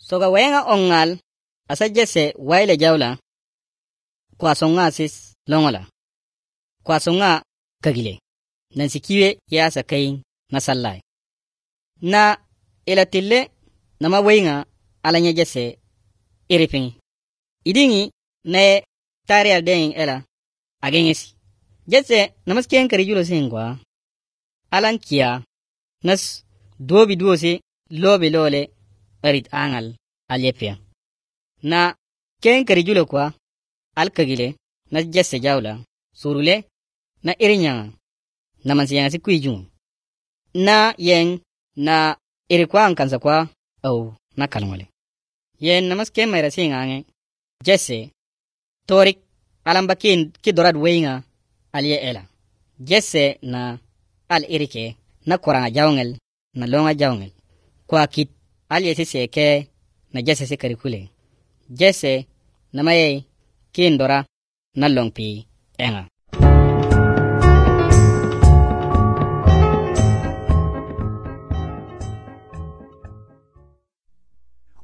Soga wenga ongal asa Jesse waile jawla kwa songa sis longola kwa songa kagile nansi kiwe ya sa kai na sallai na elatille nama wenga alanya Jesse iripin idingi na tarial den ela agengesi Jesse namasken kari julo singwa alan kia nas dobi duose lobe lole arit angal alepia na ken kari julo kwa alkagile na Jesse jawla surule na irinya na mansiya si kuijun na yen na irikwa ankansa kwa au na kalmole yen namasken mayra singange Jesse torik alambakin ki dorad wenga aliye ela Jesse na al irike na koranga jawngel na longa jawngel kwa kit aliye siseke na Jesse sikarikule Jesse na maye kin dora na longpi enga